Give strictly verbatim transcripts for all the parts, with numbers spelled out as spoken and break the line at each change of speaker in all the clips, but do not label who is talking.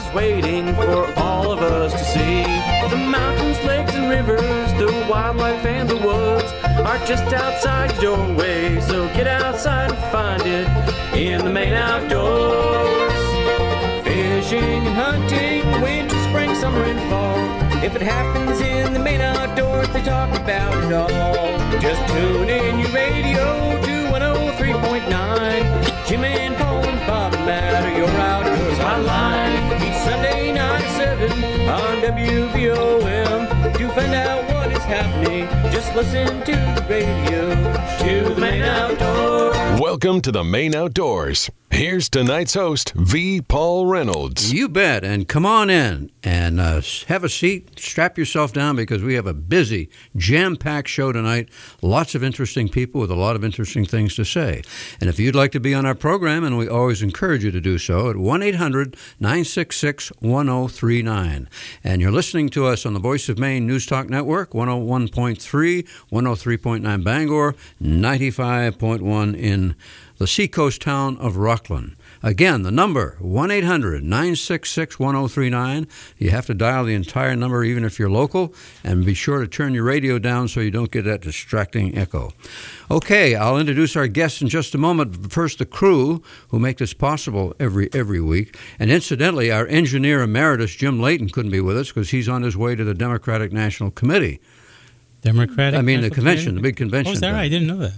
waiting for all of us to see. The mountains, lakes, and rivers, the wildlife and the woods are just outside your doorway, so get outside and find it in the Maine outdoors. Fishing and hunting, winter, spring, summer, and fall. If it happens in the Maine outdoors, they talk about it all. Just tune in your radio to one oh three point nine. Jim and Paul and Bob and Matt are your outdoors hotline. Each Sunday night at seven on W V O M. To find out what is happening, just listen to the radio, to the Maine Outdoors.
Welcome to the Maine Outdoors. Here's tonight's host, V. Paul Reynolds.
You bet, and come on in and uh, have a seat, strap yourself down, because we have a busy, jam-packed show tonight. Lots of interesting people with a lot of interesting things to say. And if you'd like to be on our program, and we always encourage you to do so, at one eight hundred nine six six one oh three nine. And you're listening to us on the Voice of Maine News Talk Network, one oh one point three, one oh three point nine Bangor, ninety-five point one in the seacoast town of Rockland. Again, the number, one eight hundred nine six six one oh three nine. You have to dial the entire number even if you're local, and be sure to turn your radio down so you don't get that distracting echo. Okay, I'll introduce our guests in just a moment. First, the crew who make this possible every every week. And incidentally, our engineer emeritus, Jim Layton, couldn't be with us because he's on his way to the Democratic National Committee.
Democratic
I mean, the
National
convention,
Committee?
the big convention.
Oh, is that right? I didn't know that.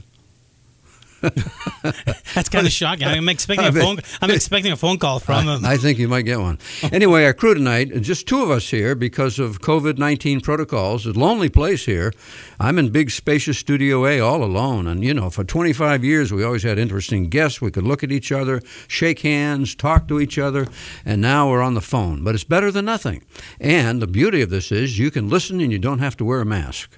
That's kind of shocking. I'm expecting a phone. I'm expecting a phone call from him.
I think you might get one. Anyway, our crew tonight, just two of us here because of covid nineteen protocols. It's a lonely place here. I'm in big, spacious Studio A all alone. And, you know, for twenty-five years, we always had interesting guests. We could look at each other, shake hands, talk to each other. And now we're on the phone. But it's better than nothing. And the beauty of this is you can listen and you don't have to wear a mask.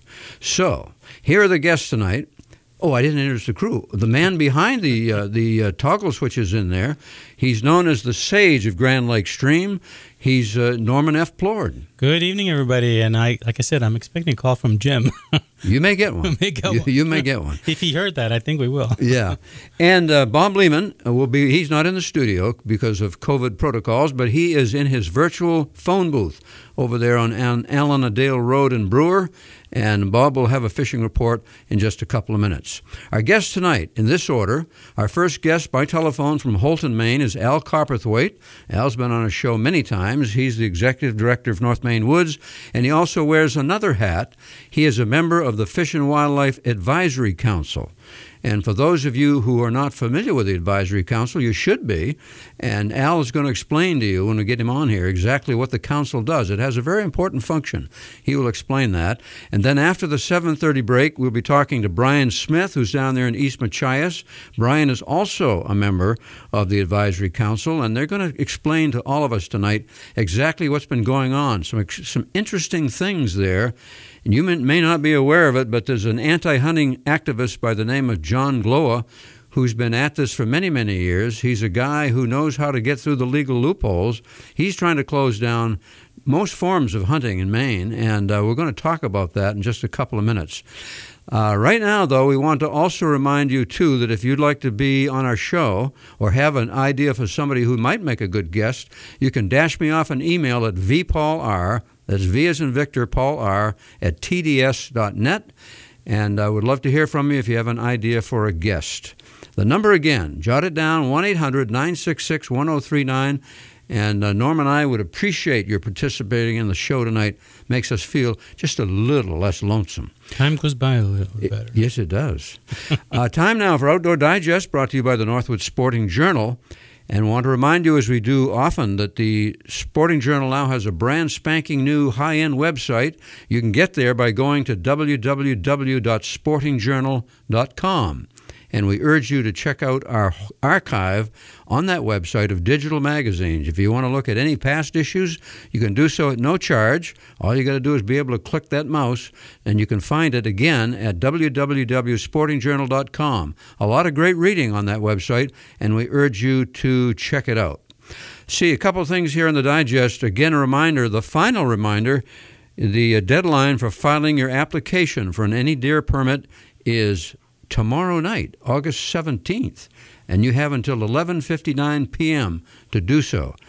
So here are the guests tonight. Oh, I didn't introduce the crew. The man behind the uh, the uh, toggle switches in there, he's known as the sage of Grand Lake Stream. He's uh, Norman F. Plord.
Good evening, everybody. And I, like I said, I'm expecting a call from Jim.
You may get one.
may get
you,
one.
you may get one.
If he heard that, I think we will.
Yeah. And uh, Bob Lehman will be, he's not in the studio because of COVID protocols, but he is in his virtual phone booth over there on Allen-a-Dale Road in Brewer. And Bob will have a fishing report in just a couple of minutes. Our guest tonight, in this order, our first guest by telephone from Holton, Maine, is Al Copperthwaite. Al's been on a show many times. He's the executive director of North Maine Woods, and he also wears another hat. He is a member of the Fish and Wildlife Advisory Council. And for those of you who are not familiar with the Advisory Council, you should be. And Al is going to explain to you, when we get him on here, exactly what the council does. It has a very important function. He will explain that. And then after the seven thirty break, we'll be talking to Brian Smith, who's down there in East Machias. Brian is also a member of the Advisory Council, and they're going to explain to all of us tonight exactly what's been going on. Some, some interesting things there. And you may, may not be aware of it, but there's an anti-hunting activist by the name of John Gloa who's been at this for many, many years. He's a guy who knows how to get through the legal loopholes. He's trying to close down most forms of hunting in Maine, and uh, we're going to talk about that in just a couple of minutes. Uh, right now, though, we want to also remind you, too, that if you'd like to be on our show or have an idea for somebody who might make a good guest, you can dash me off an email at vpaulr, that's V as in Victor, Paul R, at t d s dot net, and I would love to hear from you if you have an idea for a guest. The number again, jot it down, one eight hundred nine six six one oh three nine, and uh, Norm and I would appreciate your participating in the show tonight. Makes us feel just a little less lonesome.
Time goes by a little
it,
better.
Yes, it does. uh, time now for Outdoor Digest, brought to you by the Northwood Sporting Journal. And want to remind you, as we do often, that the Sporting Journal now has a brand spanking new high-end website. You can get there by going to w w w dot sporting journal dot com. And we urge you to check out our archive on that website of digital magazines. If you want to look at any past issues, you can do so at no charge. All you got to do is be able to click that mouse, and you can find it again at w w w dot sporting journal dot com. A lot of great reading on that website, and we urge you to check it out. See, a couple of things here in the digest. Again, a reminder, the final reminder, the deadline for filing your application for an any deer permit is tomorrow night, August seventeenth, and you have until eleven fifty-nine p.m. to do so.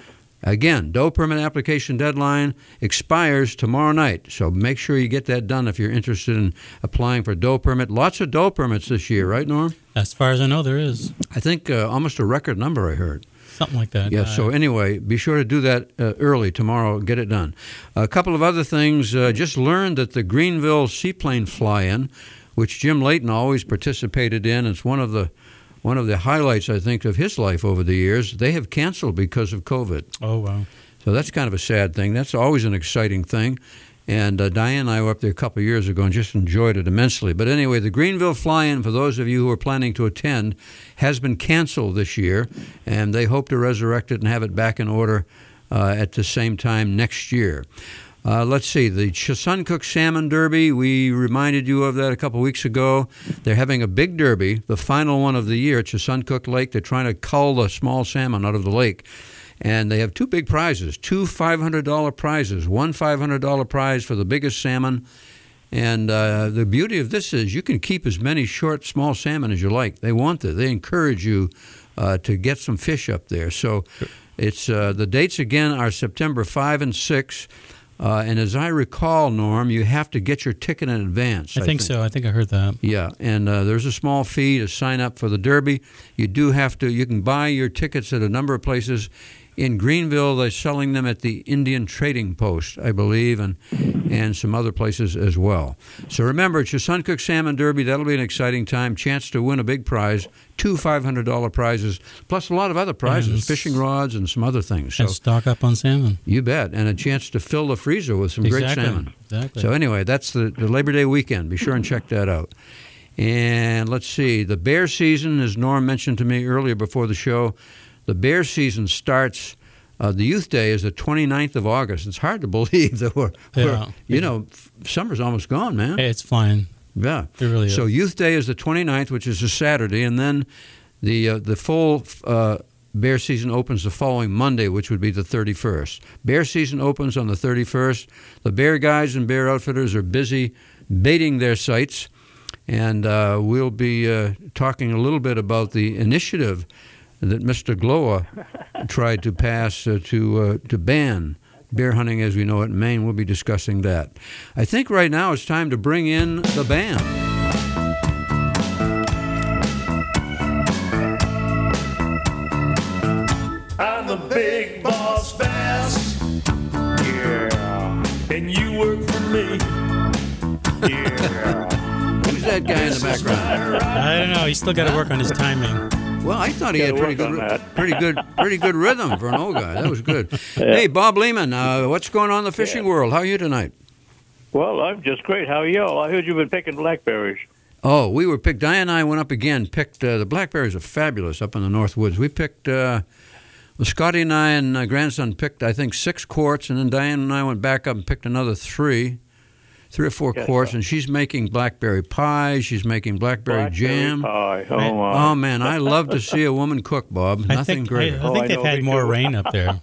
Again, doe permit application deadline expires tomorrow night, so make sure you get that done if you're interested in applying for doe permit. Lots of doe permits this year, right, Norm?
As far as I know, there is.
I think uh, almost a record number, I heard.
Something like that.
Yeah,
Uh,
so anyway, be sure to do that uh, early tomorrow. Get it done. A couple of other things. Uh, just learned that the Greenville Seaplane Fly-In, which Jim Layton always participated in, it's one of the one of the highlights, I think, of his life over the years. They have canceled because of COVID.
Oh, wow.
So that's kind of a sad thing. That's always an exciting thing. And uh, Diane and I were up there a couple of years ago and just enjoyed it immensely. But anyway, the Greenville Fly-In, for those of you who are planning to attend, has been canceled this year, and they hope to resurrect it and have it back in order uh, at the same time next year. Uh, let's see, the Chesuncook Salmon Derby, we reminded you of that a couple of weeks ago. They're having a big derby, the final one of the year at Chesuncook Lake. They're trying to cull the small salmon out of the lake. And they have two big prizes, two five hundred dollars prizes, one five hundred dollars prize for the biggest salmon. And uh, the beauty of this is you can keep as many short, small salmon as you like. They want it. They encourage you uh, to get some fish up there. So it's uh, the dates, again, are September fifth and sixth. Uh, and as I recall, Norm, you have to get your ticket in advance.
I, I think, think so. I think I heard that.
Yeah, and uh, there's a small fee to sign up for the Derby. You do have to, you can buy your tickets at a number of places. In Greenville, they're selling them at the Indian Trading Post, I believe, and and some other places as well. So remember, Chesuncook Salmon Derby, that'll be an exciting time. Chance to win a big prize, two five hundred dollars prizes, plus a lot of other prizes,
and
fishing rods and some other things.
And
so,
stock up on salmon.
You bet, and a chance to fill the freezer with some
Exactly.
great salmon.
Exactly.
So anyway, that's the, the Labor Day weekend. Be sure and check that out. And let's see, the bear season, as Norm mentioned to me earlier before the show, the bear season starts, uh, the Youth Day is the twenty-ninth of August. It's hard to believe that we're,
Yeah.
we're you know, f- summer's almost gone, man.
Hey, it's flying.
Yeah.
It really is.
So Youth Day is the twenty-ninth, which is a Saturday, and then the uh, the full uh, bear season opens the following Monday, which would be the thirty-first. Bear season opens on the thirty-first. The bear guys and bear outfitters are busy baiting their sites, and uh, we'll be uh, talking a little bit about the initiative that Mister Glowa tried to pass uh, to uh, to ban bear hunting as we know it in Maine. We'll be discussing that. I think right now it's time to bring in the band.
I'm the big boss Bass. Yeah. And you work for me. Yeah.
Who's that guy in the background?
I don't know. He's still got to work on his timing.
Well, I thought he had pretty
Gotta
good,
work on that.
pretty good, pretty good rhythm for an old guy. That was good. Hey, Bob Lehman, uh, what's going on in the fishing world? How are you tonight?
Well, I'm just great. How are you all? I heard you've been picking blackberries.
Oh, we were picked. Diane and I went up again. Picked uh, the blackberries are fabulous up in the North Woods. We picked. Uh, well, Scotty and I and uh, grandson picked, I think, six quarts, and then Diane and I went back up and picked another three, three or four
Yes,
quarts,
sir.
and she's making blackberry pie. She's making blackberry,
Blackberry
jam.
pie. Oh,
Man.
my.
Oh man, I love to see a woman cook, Bob.
I
Nothing
think,
greater.
I, I
Oh,
think
I
they've
know,
had
me
more
too.
rain up there.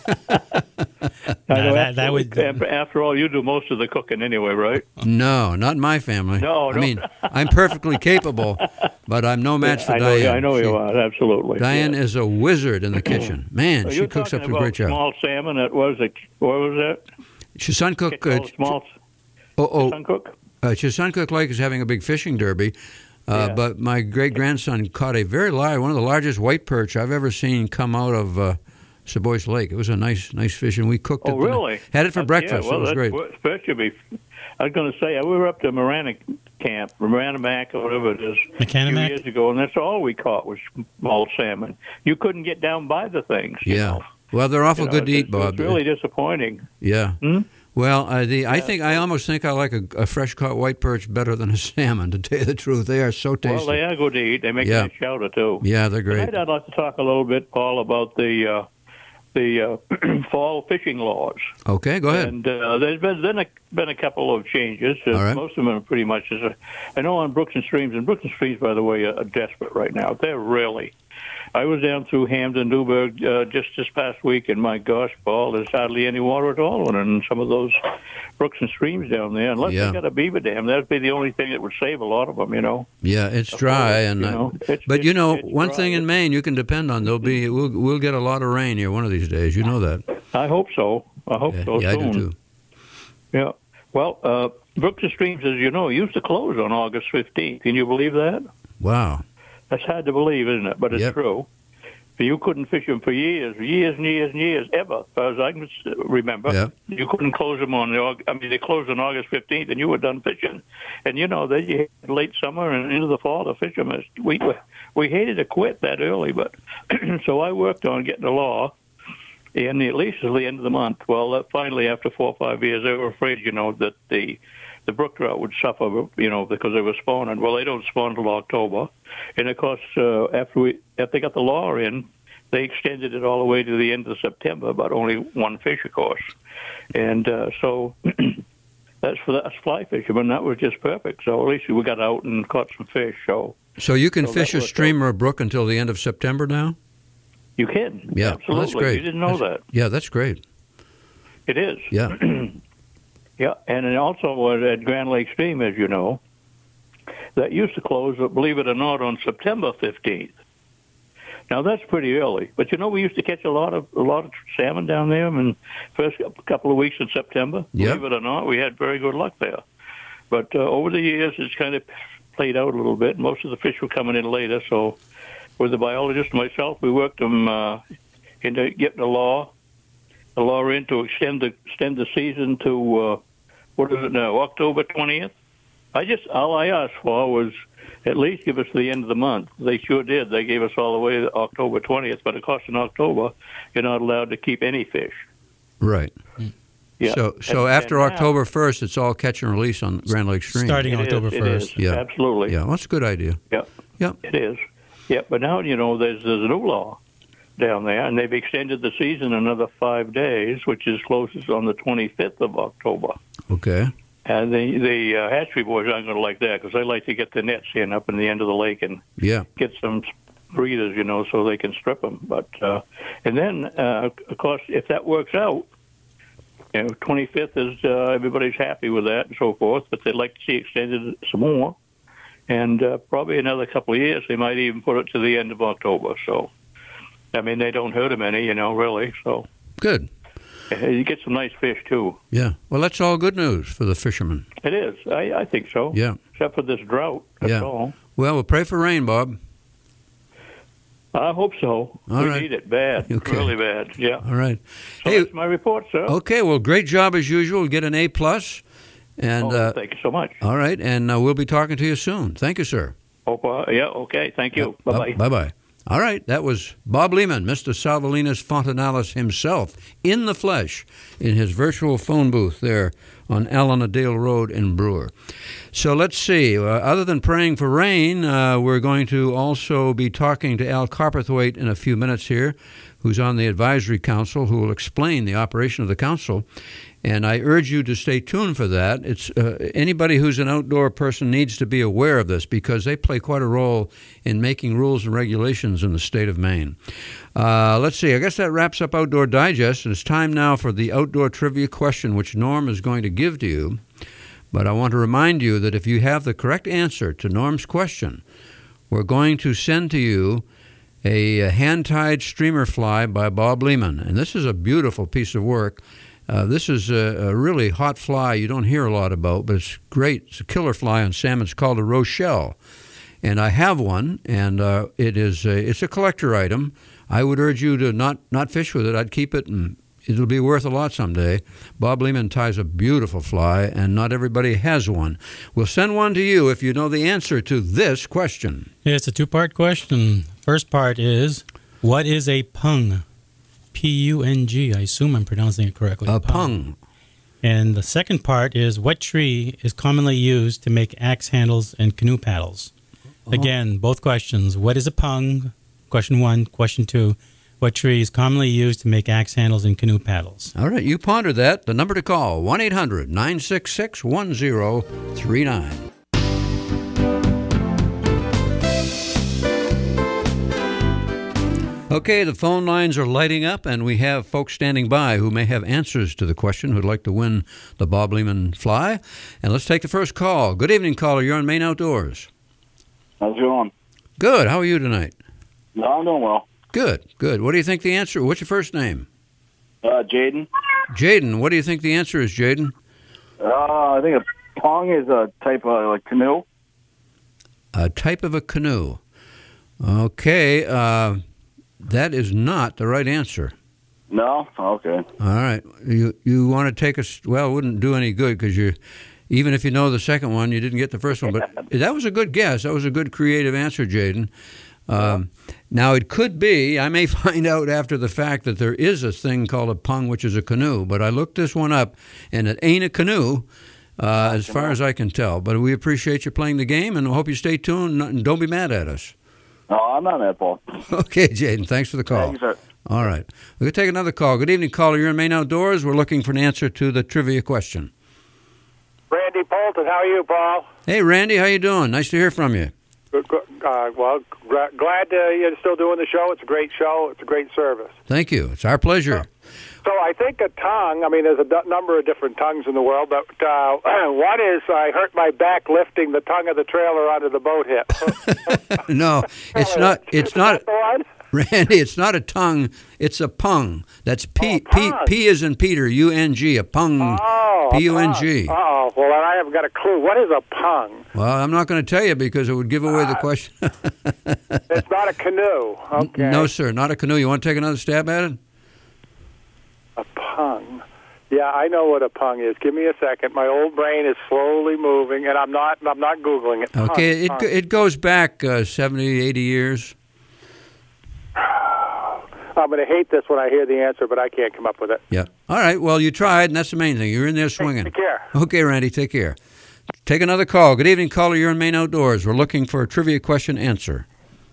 I
No,
know,
that- that would-
absolutely. After all, you do most of the cooking anyway, right?
No, not in my family.
No,
I
no.
mean, I'm perfectly capable, but I'm no match for
I know,
Diane.
I know
She-
you are. Absolutely.
Diane
yeah.
is a wizard in the kitchen. Man,
Are
she
you
cooks up
talking
a great
about
job.
small salmon? That was a what was that?
Chesuncook,
It's
uh,
called small
oh, oh,
suncook.
uh, Chesuncook Lake is having a big fishing derby, uh,
Yeah.
but my great grandson caught a very large, one of the largest white perch I've ever seen come out of uh, Seboyce Lake. It was a nice, nice fish, and we cooked it.
Oh, really?
Had it for
Uh,
breakfast.
Yeah, well,
it was
that's
great.
what- Especially, be, I was going to say, we were up to Marana Camp, Marana or whatever it is, a few
Mechanimac?
years ago, and that's all we caught was small salmon. You couldn't get down by the things. you
Yeah.
know.
Well, they're awful
You know,
good to
it's-
eat, Bob.
It's really disappointing.
Yeah.
Hmm?
Well, uh, the I think I almost think I like a, a fresh caught white perch better than a salmon. To tell you the truth, they are so tasty.
Well, they are good to eat. They make
Yeah.
a nice chowder, too.
Yeah, they're great.
Tonight I'd like to talk a little bit, Paul, about the uh, the uh, fall fishing laws.
Okay, go ahead.
And uh, there's been then a, been a couple of changes. Uh,
All right.
Most of them are pretty much as a, I know on Brooks and Streams, and Brooks and Streams, by the way, are, are desperate right now. They're really. I was down through Hamden, Newburgh uh, just this past week, and my gosh, Paul, there's hardly any water at all in some of those brooks and streams down there. Unless
Yeah.
they got a beaver dam, that'd be the only thing that would save a lot of them, you know.
Yeah, it's dry, and
you
uh,
know, it's-
but you
it's-
know
it's
one
dry.
thing in Maine you can depend on. There'll be we'll we'll get a lot of rain here one of these days. You know that.
I hope so. I hope
yeah,
so
yeah,
soon.
I do too.
Yeah. Well, uh, Brooks and Streams, as you know, used to close on August fifteenth. Can you believe that?
Wow.
That's hard to believe, isn't it? But it's
Yep.
true. You couldn't fish them for years, years and years and years, ever, as far as I can remember.
Yep.
You couldn't close them on the, Aug- I mean, they closed on August fifteenth, and you were done fishing. And, you know, then you had late summer and into the fall to fish them. We, we hated to quit that early, but so I worked on getting the law, and at least till the end of the month. Well, uh, finally, after four or five years, they were afraid, you know, that the the brook trout would suffer, you know, because they were spawning. Well, they don't spawn until October. And, of course, uh, after we after they got the law in, they extended it all the way to the end of September, but only one fish, of course. And uh, so that's for us fly fishermen. That was just perfect. So at least we got out and caught some fish. So
So you can
So
fish
that
a
worked
stream or a brook until the end of September now?
you can.
Yeah,
Absolutely.
well, that's great.
You didn't know
That's-
that.
Yeah, that's great.
It is.
Yeah.
Yeah, and it also was at Grand Lake Stream, as you know, that used to close, believe it or not, on September fifteenth. Now that's pretty early, but you know we used to catch a lot of a lot of salmon down there in the first couple of weeks in September.
Yep.
Believe it or not, we had very good luck there. But uh, over the years, it's kind of played out a little bit. Most of the fish were coming in later, so with the biologist and myself, we worked them uh, into getting the law, the law in to extend the extend the season to uh, what is it now, October twentieth. I just all I asked for was at least give us the end of the month. They sure did. They gave us all the way to October twentieth, but of course in October you're not allowed to keep any fish.
Right.
Yeah.
So so
And-
after
and now-
October first, it's all catch and release on Grand Lake Stream.
Starting
It is,
October
it
first.
is,
Yeah.
absolutely.
Yeah, well, that's a good idea.
Yeah.
Yeah.
It is. Yeah, but now, you know, there's, there's a new law down there, and they've extended the season another five days, which is closest on the twenty-fifth of October.
Okay.
And the, the uh, hatchery boys aren't going to like that because they like to get the nets in up in the end of the lake and
Yeah.
get some breeders, you know, so they can strip them. But uh, and then, uh, of course, if that works out, you know, twenty-fifth is uh, everybody's happy with that and so forth, but they'd like to see extended some more. And uh, probably another couple of years, they might even put it to the end of October. So, I mean, they don't hurt them any, you know, really. So
Good.
uh, you get some nice fish, too.
Yeah. Well, that's all good news for the fishermen.
It is. I, I think so.
Yeah.
Except for this drought. That's
Yeah.
all.
Well, we'll pray for rain, Bob.
I hope so.
All
we
right.
need it bad.
Okay.
Really bad. Yeah.
All right.
So
Hey,
that's my report, sir.
okay. Well, great job as usual. Get an A plus. And
oh,
uh,
thank you so much.
all right, and uh, we'll be talking to you soon. Thank you, sir.
Hope, uh, yeah, okay. Thank you. Bye-bye.
Bye bye. All right, that was Bob Lehman, Mister Salvalinas Fontanalis himself, in the flesh, in his virtual phone booth there on Allenadale Road in Brewer. So let's see. Uh, other than praying for rain, uh, we're going to also be talking to Al Carperthwaite in a few minutes here, who's on the advisory council, who will explain the operation of the council. And I urge you to stay tuned for that. It's uh, anybody who's an outdoor person needs to be aware of this because they play quite a role in making rules and regulations in the state of Maine. Uh, let's see. I guess that wraps up Outdoor Digest, and it's time now for the outdoor trivia question, which Norm is going to give to you. But I want to remind you that if you have the correct answer to Norm's question, we're going to send to you a, a hand-tied streamer fly by Bob Lehman. And this is a beautiful piece of work. Uh, this is a, a really hot fly you don't hear a lot about, but it's great. It's a killer fly on salmon. It's called a Rochelle. And I have one, and uh, it is a, it's a collector item. I would urge you to not, not fish with it. I'd keep it, and it'll be worth a lot someday. Bob Lehman ties a beautiful fly, and not everybody has one. We'll send one to you if you know the answer to this question.
It's a two-part question. First part is, what is a pung? P U N G. I assume I'm pronouncing it correctly.
A pung.
And the second part is, what tree is commonly used to make axe handles and canoe paddles?
Uh-huh.
Again, both questions. What is a pung? Question one. Question two. What tree is commonly used to make axe handles and canoe paddles?
All right, you ponder that. The number to call, one eight hundred nine six six one zero three nine. Okay, the phone lines are lighting up, and we have folks standing by who may have answers to the question who'd like to win the Bob Lehman fly. And let's take the first call. Good evening, caller. You're on Maine Outdoors.
How's it going?
Good. How are you tonight?
No, I'm doing well.
Good, good. What do you think the answer? What's your first name?
Uh, Jaden.
Jaden, what do you think the answer is, Jaden?
Uh, I think a pong is a type of like canoe.
A type of a canoe. Okay, uh, that is not the right answer.
No? Okay.
All right. You you want to take us? Well, it wouldn't do any good because you, even if you know the second one, you didn't get the first one. But that was a good guess. That was a good creative answer, Jaden. Um, now it could be. I may find out after the fact that there is a thing called a pung, which is a canoe. But I looked this one up, and it ain't a canoe, uh, as far as I can tell. But we appreciate you playing the game, and hope you stay tuned. And don't be mad at us.
No, I'm not mad, Paul.
Okay, Jaden. Thanks for the call.
Thank you, sir.
All right. We're going to take another call. Good evening, caller. You're in Maine Outdoors. We're looking for an answer to the trivia question.
Randy Polton, how are you, Paul?
Hey, Randy. How you doing? Nice to hear from you.
Uh, well, gra- glad uh, you're still doing the show. It's a great show. It's a great service.
Thank you. It's our pleasure.
So I think a tongue, I mean, there's a d- number of different tongues in the world, but uh, one is I hurt my back lifting the tongue of the trailer onto the boat hip.
No, it's not. It's not.
The one?
Randy, it's not a tongue. It's a pung. That's P.
Oh,
P.
pung.
P is in Peter. U N G. A pung.
Oh,
P U N G.
Oh, well, I haven't got a clue. What is a pung?
Well, I'm not going to tell you because it would give away the question.
It's not a canoe. Okay.
No, sir. Not a canoe. You want to take another stab at it?
A pung. Yeah, I know what a pung is. Give me a second. My old brain is slowly moving, and I'm not. I'm not googling it. Pung,
Okay. It
pung.
it goes back uh, seventy, eighty years.
I'm going to hate this when I hear the answer, but I can't come up with it.
Yeah. All right. Well, you tried, and that's the main thing. You're in there swinging.
Take care.
Okay, Randy. Take care. Take another call. Good evening, caller. You're in Maine Outdoors. We're looking for a trivia question answer.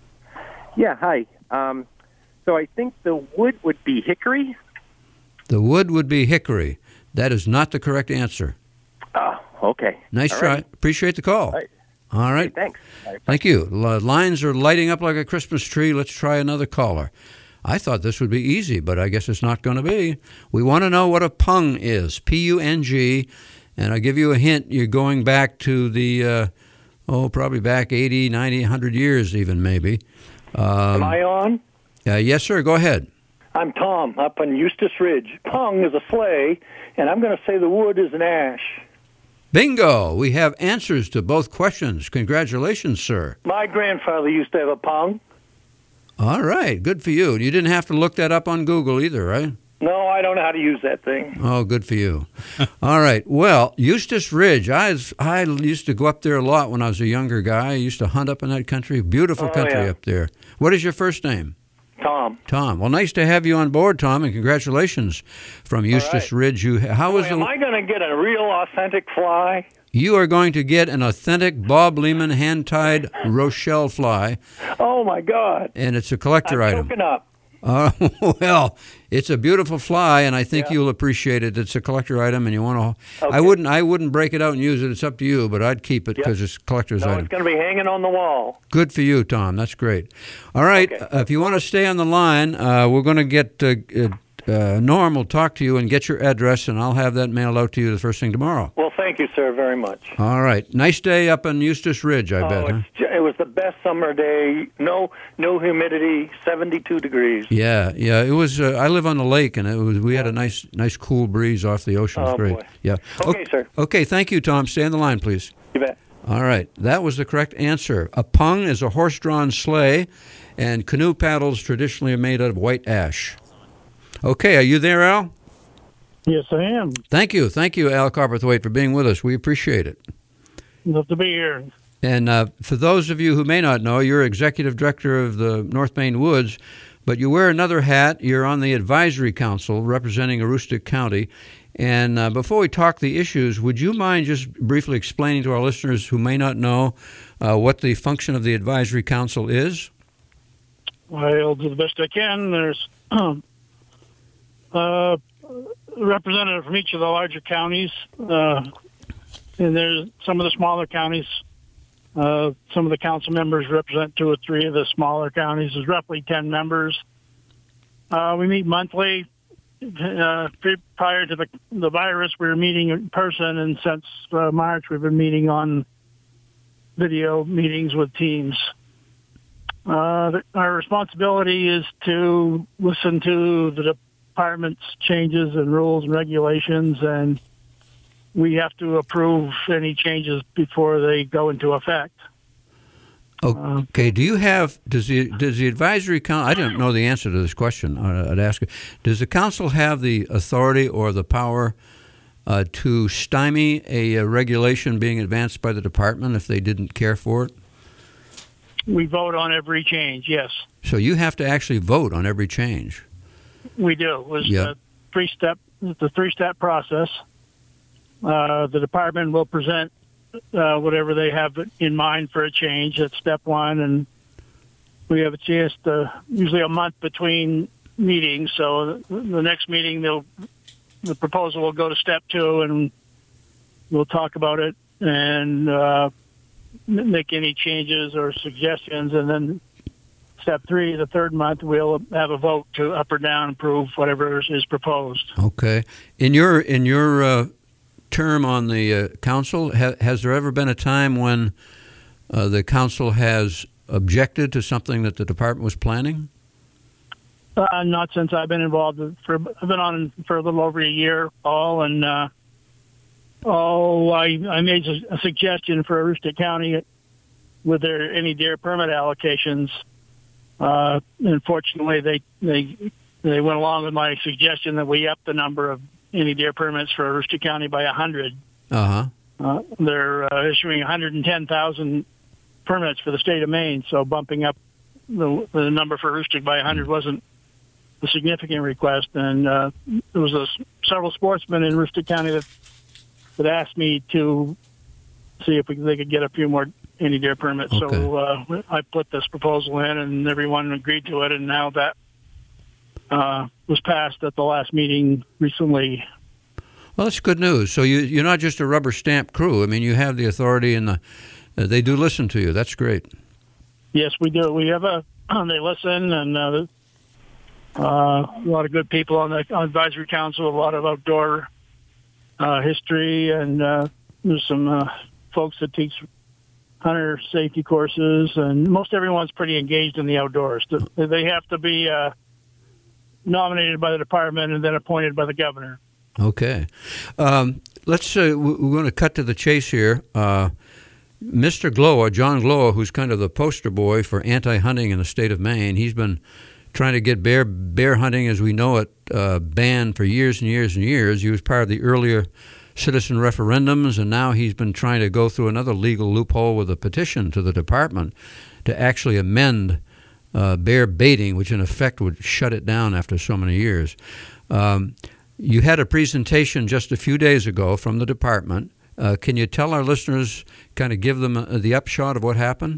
Yeah, hi. Um, so I think the wood would be hickory.
The wood would be hickory. That is not the correct answer.
Oh, okay.
Nice
All
try.
right.
Appreciate the call.
All right.
All right.
Thanks. All right,
Thank you. L- lines are lighting up like a Christmas tree. Let's try another caller. I thought this would be easy, but I guess it's not going to be. We want to know what a pung is. P U N G. And I'll give you a hint. You're going back to the, uh, oh, probably back eighty, ninety, one hundred years even, maybe. Um,
Am I on?
Uh, yes, sir. Go ahead.
I'm Tom, up on Eustis Ridge. Pung is a sleigh, and I'm going to say the wood is an ash.
Bingo. We have answers to both questions. Congratulations, sir.
My grandfather used to have a pung.
All right. Good for you. You didn't have to look that up on Google either, right?
No, I don't know how to use that thing.
Oh, good for you. All right. Well, Eustis Ridge, I was, I used to go up there a lot when I was a younger guy. I used to hunt up in that country. Beautiful
Oh,
country
yeah.
up there. What is your first name?
Tom.
Tom. Well, nice to have you on board, Tom, and congratulations from Eustis
right.
Ridge. You, how was
Am
the?
I going to get a real authentic fly?
You are going to get an authentic Bob Lehman hand-tied Rochelle fly,
Oh, my God.
and it's a collector
I'm
item.
choking up.
Uh, well, it's a beautiful fly, and I think
Yeah.
you'll appreciate it. It's a collector item, and you want to. I
Okay.
wouldn't. I wouldn't break it out and use it. It's up to you, but I'd keep it
Yep.
because it's a collector's
No,
item.
it's going to be hanging on the wall.
Good for you, Tom. That's great. All right.
Okay.
Uh, if you want to stay on the line, uh, we're going to get uh, uh, uh, Norm will talk to you and get your address, and I'll have that mailed out to you the first thing tomorrow.
Well, thank you, sir, very much.
All right. Nice day up on Eustis Ridge, I
oh,
bet. Huh?
it's, ju- it was the best summer day. No, no humidity. Seventy-two degrees.
Yeah, yeah. It was. Uh, I live on the lake, and it was. We had a nice, nice cool breeze off the ocean. It was
Oh,
great.
boy.
Yeah.
Okay, sir.
Okay. Thank you, Tom. Stay on the line, please.
You bet.
All right. That was the correct answer. A pung is a horse-drawn sleigh, and canoe paddles traditionally are made out of white ash. Okay. Are you there, Al?
Yes, I am.
Thank you. Thank you, Al Carperthwaite, for being with us. We appreciate it.
Love to be here.
And uh, for those of you who may not know, you're executive director of the North Maine Woods, but you wear another hat. You're on the advisory council representing Aroostook County. And uh, before we talk the issues, would you mind just briefly explaining to our listeners who may not know uh, what the function of the advisory council is?
I'll do the best I can. There's uh, a representative from each of the larger counties, uh, and there's some of the smaller counties. Uh, some of the council members represent two or three of the smaller counties. There's roughly ten members. Uh, we meet monthly. Uh, pre- prior to the the virus, we were meeting in person, and since uh, March, we've been meeting on video meetings with teams. Uh, the, our responsibility is to listen to the department's changes and rules and regulations, and we have to approve any changes before they go into effect.
Okay. Do you have does the does the advisory council? I don't know the answer to this question. I'd ask you. Does the council have the authority or the power uh, to stymie a, a regulation being advanced by the department if they didn't care for it?
We vote on every change. Yes.
So you have to actually vote on every change.
We do. It was
Yeah.
a three-step. It's a three-step process. Uh, the department will present uh, whatever they have in mind for a change. That's step one, and we have a chance to usually a month between meetings. So the, the next meeting, they'll the proposal will go to step two, and we'll talk about it and uh, make any changes or suggestions, and then step three, the third month, we'll have a vote to up or down approve whatever is proposed.
Okay. In your in your uh, term on the uh, council, ha- has there ever been a time when uh, the council has objected to something that the department was planning?
Uh, not since I've been involved. For, I've been on for a little over a year, Paul, and uh, oh, I, I made a suggestion for Aroostook County with their any deer permit allocations. Uh, unfortunately, they they they went along with my suggestion that we up the number of any deer permits for Aroostook County by a hundred.
Uh-huh.
Uh They're uh, issuing one hundred ten thousand permits for the state of Maine, so bumping up the, the number for Aroostook by a hundred wasn't a significant request. And uh, there was a, several sportsmen in Aroostook County that that asked me to see if we, they could get a few more any deer permits.
Okay.
So uh, I put this proposal in, and everyone agreed to it, and now that uh, was passed at the last meeting recently.
Well, that's good news. So you, you're not just a rubber stamp crew. I mean, you have the authority, and the, uh, they do listen to you. That's great.
Yes, we do. We have a, they listen, and uh, uh, a lot of good people on the advisory council, a lot of outdoor uh, history, and uh, there's some uh, folks that teach hunter safety courses, and most everyone's pretty engaged in the outdoors. They have to be uh, nominated by the department and then appointed by the governor.
Okay. Um, let's, uh, we're going to cut to the chase here. Uh, Mister Glowa, John Glowa, who's kind of the poster boy for anti-hunting in the state of Maine, he's been trying to get bear bear hunting as we know it uh, banned for years and years and years. He was part of the earlier citizen referendums, and now he's been trying to go through another legal loophole with a petition to the department to actually amend uh, bear baiting, which in effect would shut it down after so many years. Um, you had a presentation just a few days ago from the department. Uh, can you tell our listeners, kind of give them a, the upshot of what happened?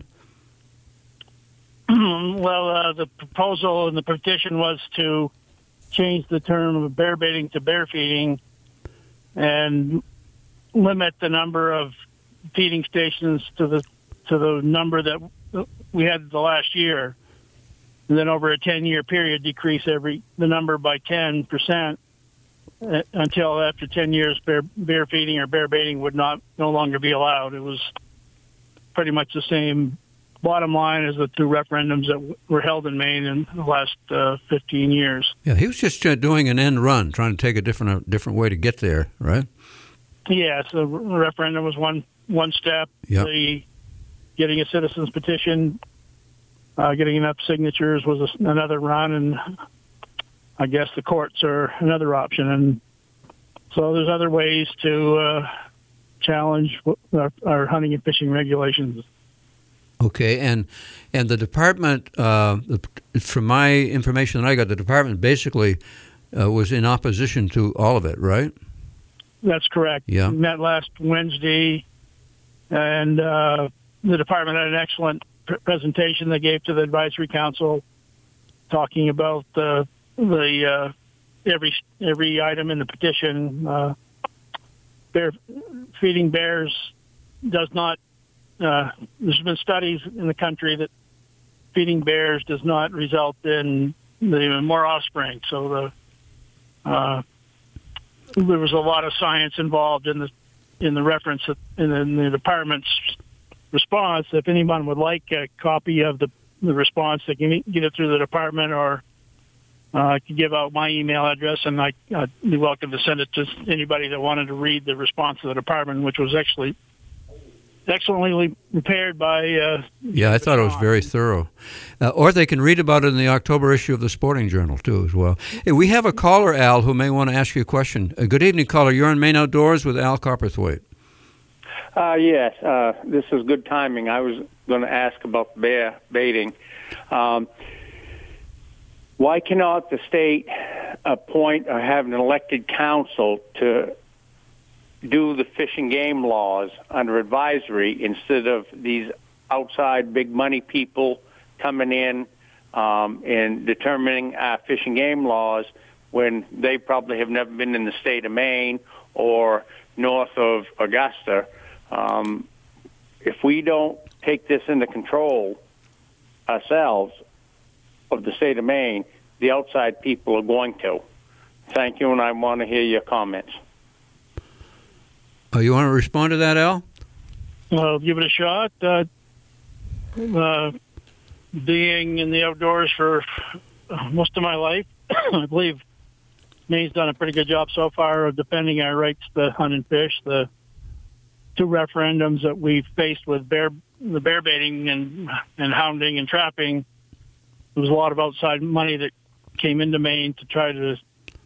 Well, uh, the proposal in the petition was to change the term of bear baiting to bear feeding and limit the number of feeding stations to the to the number that we had the last year, and then over a ten-year period, decrease every the number by ten percent until after ten years, bear bear feeding or bear baiting would not no longer be allowed. It was pretty much the same bottom line as the two referendums that were held in Maine in the last uh, fifteen years.
Yeah, he was just uh, doing an end run, trying to take a different a different way to get there, right?
Yeah, so the referendum was one one step.
Yep.
The getting a citizen's petition, uh, getting enough signatures was a, another run, and I guess the courts are another option. And so there's other ways to uh, challenge our, our hunting and fishing regulations.
Okay, and and the department, uh, from my information that I got, the department basically uh, was in opposition to all of it, right?
That's correct.
Yeah.
We met last Wednesday, and uh, the department had an excellent pr- presentation they gave to the advisory council, talking about uh, the uh, every every item in the petition. Uh, bear feeding bears does not. Uh, there's been studies in the country that feeding bears does not result in the more offspring. So the uh, there was a lot of science involved in the in the reference in the, in the department's response. If anyone would like a copy of the, the response, they can get it through the department or uh, Uh, I could give out my email address, and I, I'd be welcome to send it to anybody that wanted to read the response of the department, which was actually excellently prepared by... Uh,
yeah, I thought it was very thorough. Uh, or they can read about it in the October issue of the Sporting Journal, too, as well. Hey, we have a caller, Al, who may want to ask you a question. Uh, good evening, caller. You're on Maine Outdoors with Al Copperthwaite.
Uh, yes, uh, this is good timing. I was going to ask about bear baiting. Um, why cannot the state appoint or have an elected council to do the fish and game laws under advisory instead of these outside big money people coming in um, and determining our fish and game laws when they probably have never been in the state of Maine or north of Augusta? Um, if we don't take this into control ourselves of the state of Maine, the outside people are going to. Thank you, and I want to hear your comments.
Oh, you want to respond to that, Al?
I'll give it a shot. Uh, uh, being in the outdoors for most of my life, I believe Maine's done a pretty good job so far of defending our rights to hunt and fish. The two referendums that we've faced with bear, the bear baiting and, and hounding and trapping, there was a lot of outside money that came into Maine to try to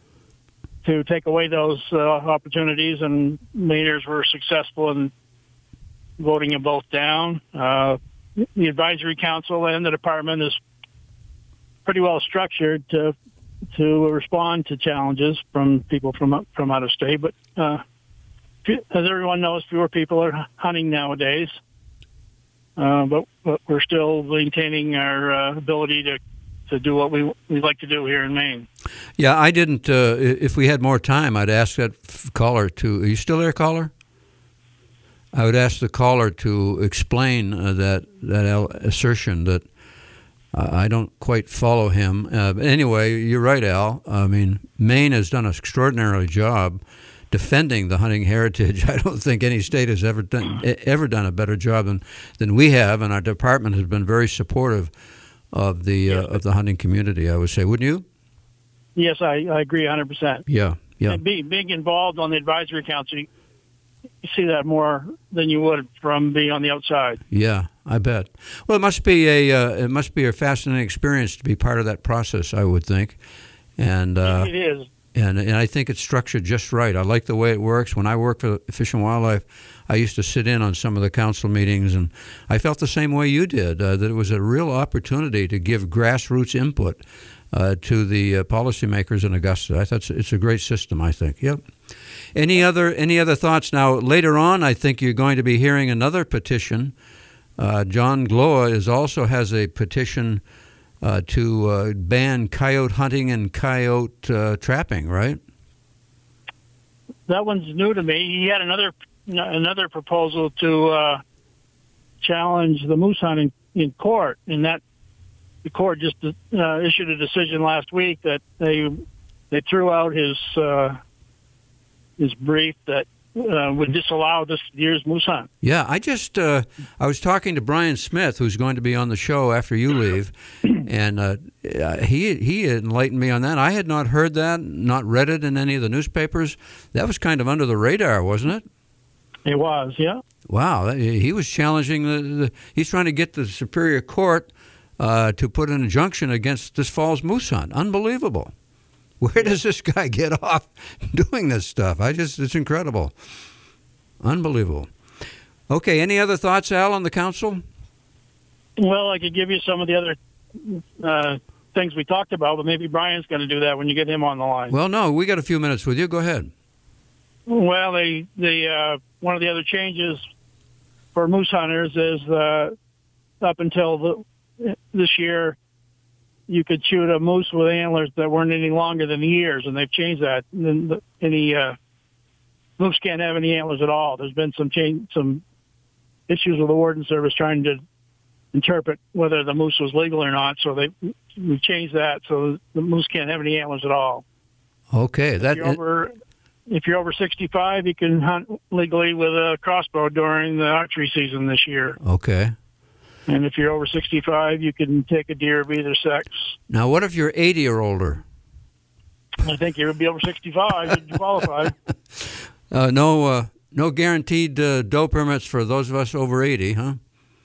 to take away those uh, opportunities, and Mainers were successful in voting them both down. Uh, the advisory council and the department is pretty well structured to to respond to challenges from people from from out of state. But uh, as everyone knows, fewer people are hunting nowadays. Uh, but, but we're still maintaining our uh, ability to to do what we we like to do here in Maine.
Yeah, I didn't. Uh, if we had more time, I'd ask that f- caller to. Are you still there, caller? I would ask the caller to explain uh, that that assertion that uh, I don't quite follow him. Uh, but anyway, you're right, Al. I mean, Maine has done an extraordinary job defending the hunting heritage. I don't think any state has ever done ever done a better job than than we have, and our department has been very supportive of the uh, of the hunting community, I would say. Wouldn't you?
Yes, I, I agree one hundred percent.
Yeah, yeah.
And be, being involved on the advisory council, you, you see that more than you would from being on the outside.
Yeah, I bet. Well, it must be a uh, it must be a fascinating experience to be part of that process, I would think. And uh,
it is.
And and I think it's structured just right. I like the way it works. When I worked for Fish and Wildlife, I used to sit in on some of the council meetings, and I felt the same way you did, uh, that it was a real opportunity to give grassroots input uh, to the uh, policymakers in Augusta. I thought it's, it's a great system, I think. Yep. Any other any other thoughts? Now, later on, I think you're going to be hearing another petition. Uh, John Gloa is also has a petition Uh, to uh, ban coyote hunting and coyote uh, trapping, right?
That one's new to me. He had another another proposal to uh, challenge the moose hunting in court, and that the court just uh, issued a decision last week that they they threw out his uh, his brief that uh, would disallow this year's moose hunt.
Yeah, I just uh, I was talking to Brian Smith, who's going to be on the show after you leave, and uh, he he enlightened me on that. I had not heard that, not read it in any of the newspapers. That was kind of under the radar, wasn't it?
It was, yeah.
Wow, he was challenging the. the he's trying to get the Superior Court uh, to put an injunction against this fall's moose hunt. Unbelievable. Where does this guy get off doing this stuff? I just, it's incredible. Unbelievable. Okay, any other thoughts, Al, on the council?
Well, I could give you some of the other uh, things we talked about, but maybe Brian's going to do that when you get him on the line.
Well, no, we got a few minutes with you. Go ahead.
Well, the, the, uh, one of the other changes for moose hunters is uh, up until the, this year, you could shoot a moose with antlers that weren't any longer than years, and they've changed that. And then the, any uh, moose can't have any antlers at all. There's been some change, some issues with the Warden Service trying to interpret whether the moose was legal or not. So they we changed that so the moose can't have any antlers at all.
Okay, that.
If you're over, if you're over sixty-five, you can hunt legally with a crossbow during the archery season this year.
Okay.
And if you're over sixty-five, you can take a deer of either sex.
Now, what if you're eighty or older?
I think you would be over sixty-five if you qualified.
Uh, no, uh, no guaranteed uh, doe permits for those of us over eighty, huh?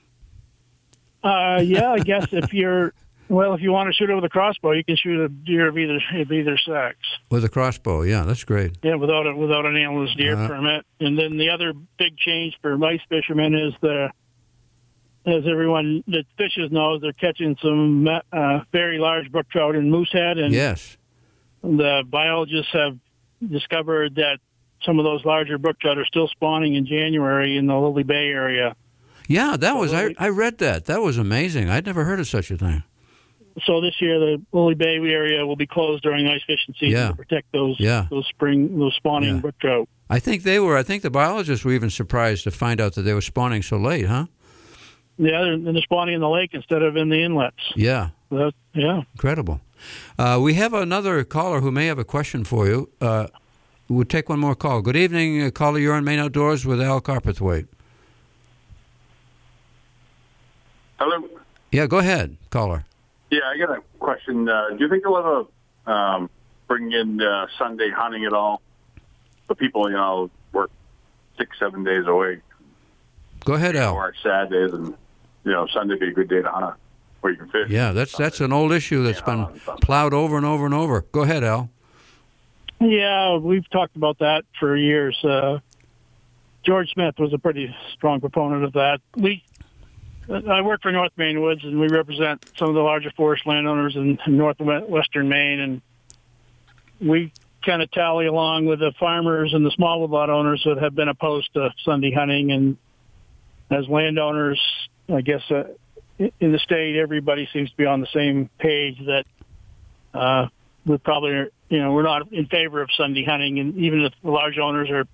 Uh, yeah, I guess if you're well, if you want to shoot it with a crossbow, you can shoot a deer of either of either sex.
With a crossbow, yeah, that's great.
Yeah, without a, without an antlerless deer
Uh,
permit. And then the other big change for ice fishermen is the, as everyone that fishes knows, they're catching some uh, very large brook trout in Moosehead, and
yes,
the biologists have discovered that some of those larger brook trout are still spawning in January in the Lily Bay area.
Yeah, that was I. I read that. That was amazing. I'd never heard of such a thing.
So this year, the Lily Bay area will be closed during ice fishing season
Yeah.
to protect those
Yeah.
those spring those spawning
Yeah.
brook trout.
I think they were. I think the biologists were even surprised to find out that they were spawning so late, huh?
Yeah, they're, they're spawning in the lake instead of in the inlets.
Yeah.
That, yeah.
Incredible. Uh, we have another caller who may have a question for you. Uh, we'll take one more call. Good evening, uh, caller. You're on Maine Outdoors with Al Carpethwaite.
Hello.
Yeah, go ahead, caller.
Yeah, I got a question. Uh, do you think they'll ever um, bring in uh, Sunday hunting at all? For people, you know, work six, seven days a week.
Go ahead,
You know,
Al.
work Saturdays, and you know, Sunday be a good day to hunt where you can fish.
Yeah, that's that's an old issue that's been plowed over and over and over. Go ahead, Al.
Yeah, we've talked about that for years. Uh, George Smith was a pretty strong proponent of that. We, I work for North Maine Woods, and we represent some of the larger forest landowners in northwestern Maine, and we kind of tally along with the farmers and the small woodlot owners that have been opposed to Sunday hunting. And as landowners, I guess uh, in the state, everybody seems to be on the same page that uh, we probably, are, you know, we're not in favor of Sunday hunting, and even if the large owners are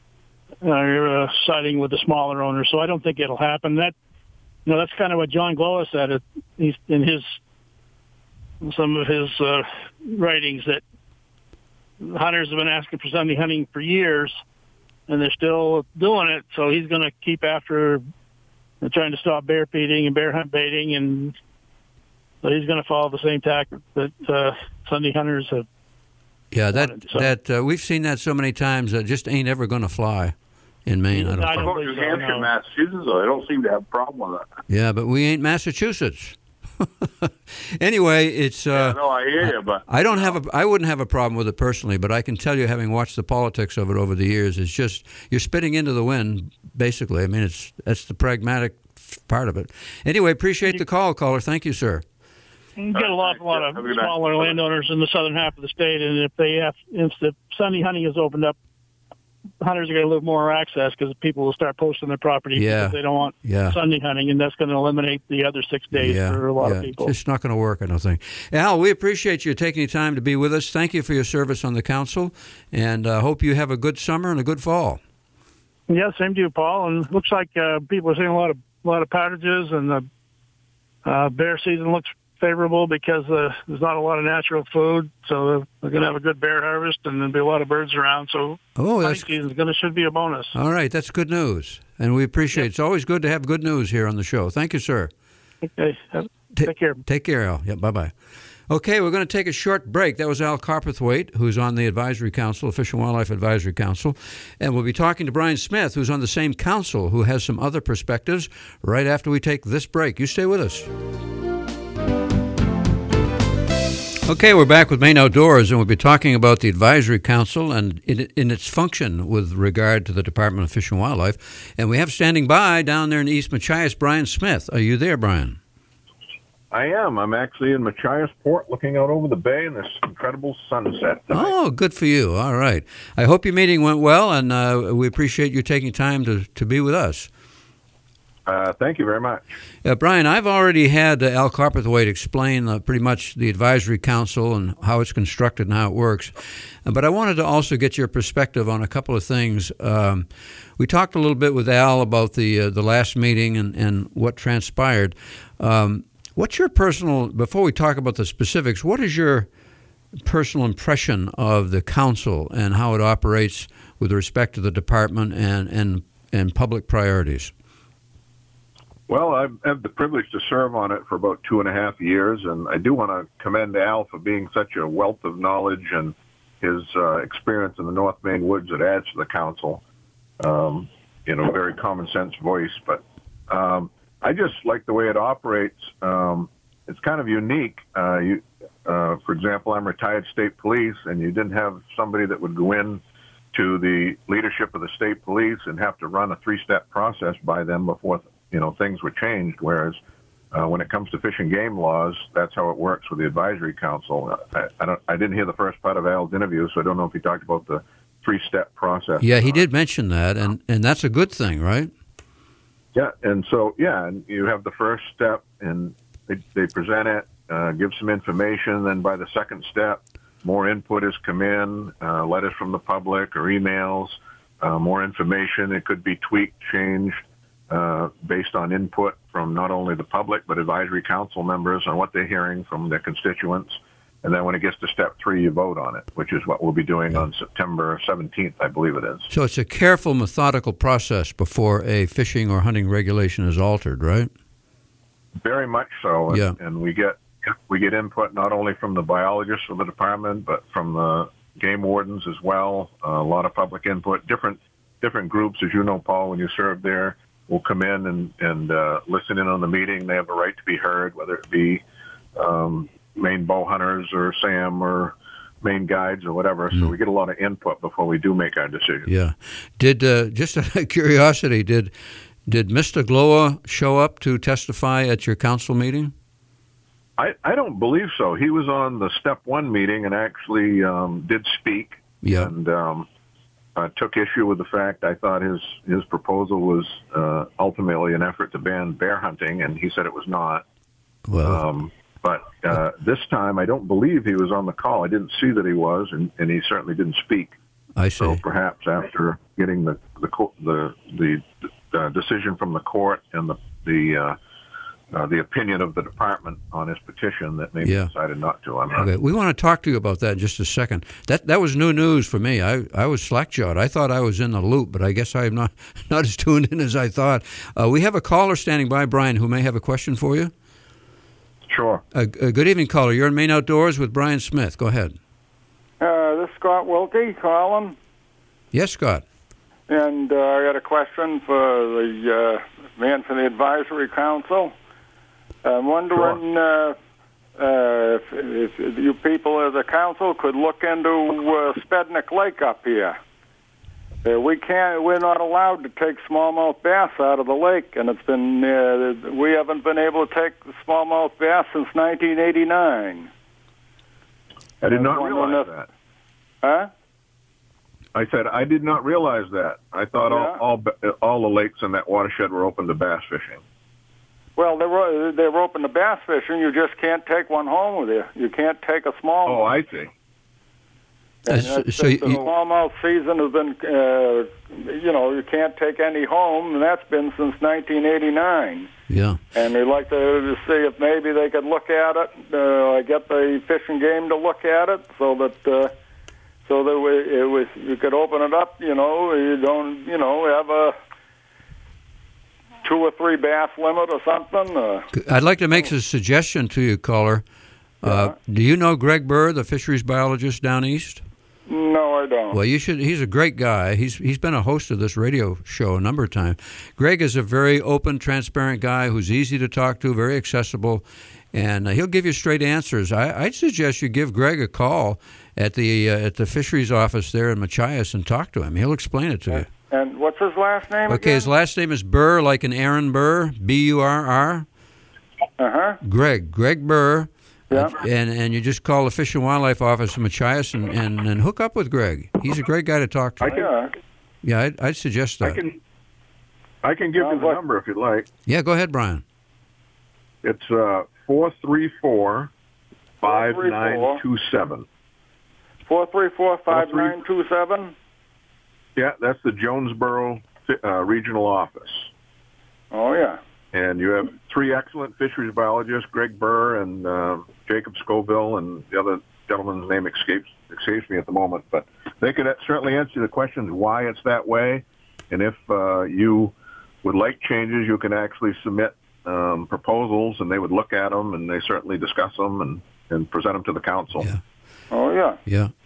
are uh, siding with the smaller owners. So I don't think it'll happen. That, you know, that's kind of what John Glowa said it, he's, in his some of his uh, writings, that hunters have been asking for Sunday hunting for years, and they're still doing it. So he's going to keep after uh, trying to stop bear feeding and bear hunt baiting, and so he's going to follow the same tactic that uh, Sunday hunters have.
Yeah, that
wanted, so.
that uh, we've seen that so many times. It just ain't ever going to fly in Maine. I don't
How
think.
about New Hampshire, Massachusetts? Though? They don't seem to have a problem with that.
Yeah, but we ain't Massachusetts. Anyway, it's. Uh,
Yeah, no, I hear you, but
I don't have a. I wouldn't have a problem with it personally, but I can tell you, having watched the politics of it over the years, it's just you're spitting into the wind, basically. I mean, it's that's the pragmatic part of it. Anyway, appreciate the call, caller. Thank you, sir.
You get a lot, a lot of
Have a good night.
smaller landowners in the southern half of the state, and if they have, if the Sunday hunting is opened up, hunters are going to lose more access because people will start posting their property
Yeah.
because they don't want
Yeah.
Sunday hunting, and that's going to eliminate the other six days
Yeah,
for a lot
yeah.
of people.
It's just not going to work, I don't think. Al, we appreciate you taking the time to be with us. Thank you for your service on the council, and uh, hope you have a good summer and a good fall.
Yeah, same to you, Paul. And it looks like uh, people are seeing a lot of a lot of partages, and the uh, bear season looks favorable because uh, there's not a lot of natural food, so they're going to have a good bear harvest, and there'll be a lot of birds around. So
Oh,
hunting
that's
season is going to should be a bonus.
all right. That's good news, and we appreciate it. It's always good to have good news here on the show. Thank you, sir.
Okay, have- take care.
Take care, Al. Yeah, bye-bye. Okay, we're going to take a short break. That was Al Carpethwaite, who's on the Advisory Council, Fish and Wildlife Advisory Council. And we'll be talking to Brian Smith, who's on the same council, who has some other perspectives, right after we take this break. You stay with us. Okay, we're back with Maine Outdoors, and we'll be talking about the Advisory Council and in, in its function with regard to the Department of Fish and Wildlife. And we have standing by down there in East Machias, Brian Smith. Are you there, Brian?
I am. I'm actually in Machias Port looking out over the bay in this incredible sunset tonight.
Oh, good for you. All right. I hope your meeting went well, and uh, we appreciate you taking time to, to be with us.
Uh, thank you very much.
Uh, Brian, I've already had uh, Al Carpethwaite explain uh, pretty much the Advisory Council and how it's constructed and how it works. Uh, but I wanted to also get your perspective on a couple of things. Um, we talked a little bit with Al about the uh, the last meeting and, and what transpired. Um, what's your personal, before we talk about the specifics, what is your personal impression of the council and how it operates with respect to the department and, and, and public priorities?
Well, I've had the privilege to serve on it for about two and a half years, and I do want to commend Al for being such a wealth of knowledge and his uh, experience in the North Maine woods that adds to the council. Um, you know, very common sense voice. But um, I just like the way it operates. Um, it's kind of unique. Uh, you, uh, for example, I'm retired state police, and you didn't have somebody that would go in to the leadership of the state police and have to run a three-step process by them before, you know, things were changed. Whereas uh, when it comes to fish and game laws, that's how it works with the advisory council. I, I don't, I didn't hear the first part of Al's interview, so I don't know if he talked about the three-step process.
Yeah, he did mention that, and, and that's a good thing, right?
Yeah, and so, yeah, and you have the first step, and they, they present it, uh, give some information, then by the second step, more input has come in, uh, letters from the public or emails, uh, more information. It could be tweaked, changed, uh, based on input from not only the public, but advisory council members on what they're hearing from their constituents. And then when it gets to step three, you vote on it, which is what we'll be doing on September seventeenth, I believe it is.
So it's a careful, methodical process before a fishing or hunting regulation is altered, right?
Very much so. And,
yeah.
and we get we get input not only from the biologists of the department, but from the game wardens as well. Uh, a lot of public input. Different different groups, as you know, Paul, when you served there, will come in and, and uh, listen in on the meeting. They have a right to be heard, whether it be um, Maine bow hunters or SAM or Maine guides or whatever. Mm. So we get a lot of input before we do make our decision.
Yeah. Did uh, just out of curiosity, did did Mister Gloa show up to testify at your council meeting?
I, I don't believe so. He was on the step one meeting and actually um, did speak.
Yeah.
And um, uh, took issue with the fact I thought his his proposal was uh, ultimately an effort to ban bear hunting, and he said it was not.
Well.
Um, But uh, this time, I don't believe he was on the call. I didn't see that he was, and, and he certainly didn't speak.
I see.
So perhaps after getting the the the, the, the uh, decision from the court and the the uh, uh, the opinion of the department on his petition, that maybe
yeah.
decided not to. I'm not.
Okay, we want to talk to you about that in just a second. That that was new news for me. I, I was slack-jawed. I thought I was in the loop, but I guess I'm not not as tuned in as I thought. Uh, we have a caller standing by, Brian, who may have a question for you.
Sure.
Uh, uh, good evening, caller. You're in Maine Outdoors with Brian Smith. Go ahead.
Uh, this is Scott Wilkie calling.
Yes, Scott.
And uh, I got a question for the uh, man from the Advisory Council. I'm wondering
sure.
uh, uh, if, if you people as a council could look into uh, Spednick Lake up here. Uh, we can't. We're not allowed to take smallmouth bass out of the lake, and it's been. Uh, we haven't been able to take the smallmouth bass since nineteen eighty-nine.
I did not realize
if,
that.
Huh?
I said I did not realize that. I thought
yeah.
all, all all the lakes in that watershed were open to bass fishing.
Well, they were they were open to bass fishing. You just can't take one home with you. You can't take a small.
Oh, I see.
Uh,
so,
so
the
you,
smallmouth season has been, uh, you know, you can't take any home, and that's been since nineteen eighty-nine.
Yeah.
And we'd like to, to see if maybe they could look at it, uh, get the Fish and Game to look at it, so that uh, so that we, it was, you could open it up. You know, you don't, you know, have a two or three bass limit or something. Uh,
I'd like to make a suggestion to you, caller. Uh,
yeah.
Do you know Greg Burr, the fisheries biologist down east?
No, I don't.
Well, you should. He's a great guy. He's he's been a host of this radio show a number of times. Greg is a very open, transparent guy who's easy to talk to, very accessible, and uh, he'll give you straight answers. I, I'd suggest you give Greg a call at the uh, at the fisheries office there in Machias and talk to him. He'll explain it to you.
And what's his last name?
Okay,
again?
his last name is Burr, like in Aaron Burr, B U R R.
Uh huh.
Greg, Greg Burr.
Yeah.
And and you just call the Fish and Wildlife Office in Machias and, and, and hook up with Greg. He's a great guy to talk to.
I can,
yeah, I'd, I'd suggest that.
I can, I can give you the number if you'd like.
Yeah, go ahead, Brian.
It's uh, four three four, five nine two seven.
four three four, five nine two seven?
Yeah, that's the Jonesboro uh, Regional Office.
Oh, yeah.
And you have three excellent fisheries biologists, Greg Burr and uh, Jacob Scoville, and the other gentleman's name escapes escapes me at the moment. But they could certainly answer the questions why it's that way, and if uh, you would like changes, you can actually submit um, proposals, and they would look at them, and they certainly discuss them and, and present them to the council.
Yeah.
Oh, yeah.
Yeah.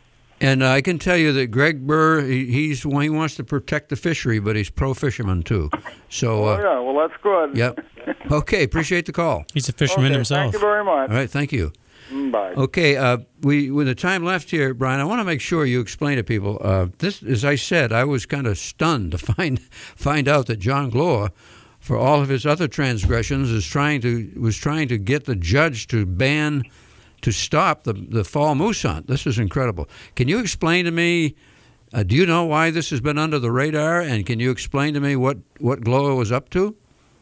And uh, I can tell you that Greg Burr, he, he's well, he wants to protect the fishery, but he's pro-fisherman too. So. Uh,
oh yeah, well that's good.
Yep. Okay, appreciate the call.
He's a fisherman
okay,
himself.
Thank you very much.
All right, thank you.
Bye.
Okay, uh, we with the time left here, Brian, I want to make sure you explain to people. Uh, this, as I said, I was kind of stunned to find find out that John Glore, for all of his other transgressions, is trying to was trying to get the judge to ban, to stop the the fall moose hunt. This is incredible. Can you explain to me? Uh, do you know why this has been under the radar? And can you explain to me what what Glore was up to?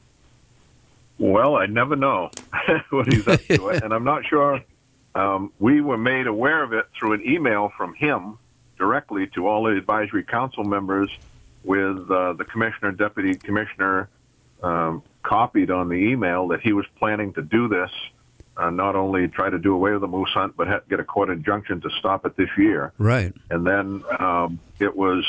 Well, I never know what he's up to, and I'm not sure. Um, we were made aware of it through an email from him directly to all the advisory council members, with uh, the commissioner, deputy commissioner, um, copied on the email that he was planning to do this, uh, not only try to do away with the moose hunt, but ha- get a court injunction to stop it this year.
Right.
And then um, it was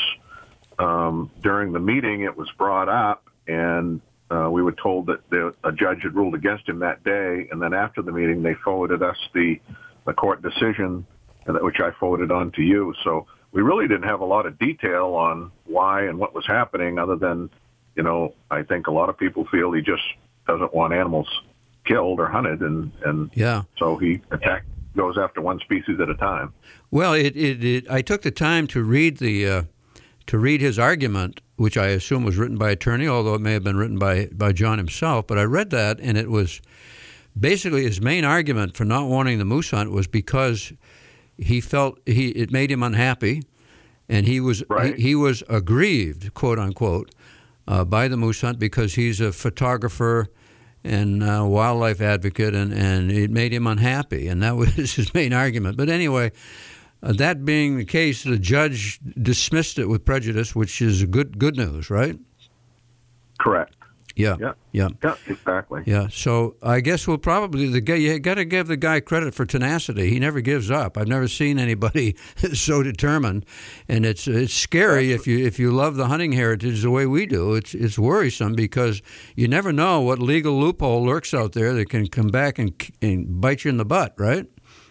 um, during the meeting, it was brought up, and Uh, we were told that the, a judge had ruled against him that day, and then after the meeting, they forwarded us the, the court decision, and that, which I forwarded on to you. So we really didn't have a lot of detail on why and what was happening, other than, you know, I think a lot of people feel he just doesn't want animals killed or hunted, and, and
yeah.
so he attack goes after one species at a time.
Well, it, it, it I took the time to read the uh, to read his argument, which I assume was written by attorney, although it may have been written by, by John himself. But I read that, and it was basically his main argument for not wanting the moose hunt was because he felt he it made him unhappy, and he was
right.
he, he was aggrieved, quote unquote, uh, by the moose hunt because he's a photographer and uh, wildlife advocate, and, and it made him unhappy, and that was his main argument. But anyway. Uh, that being the case, the judge dismissed it with prejudice, which is good good news, right?
Correct.
Yeah.
Yeah.
Yeah.
Yeah. Exactly.
Yeah. So I guess we'll probably the guy. You got to give the guy credit for tenacity. He never gives up. I've never seen anybody so determined, and it's it's scary if you if you love the hunting heritage the way we do. It's it's worrisome because you never know what legal loophole lurks out there that can come back and, and bite you in the butt, right?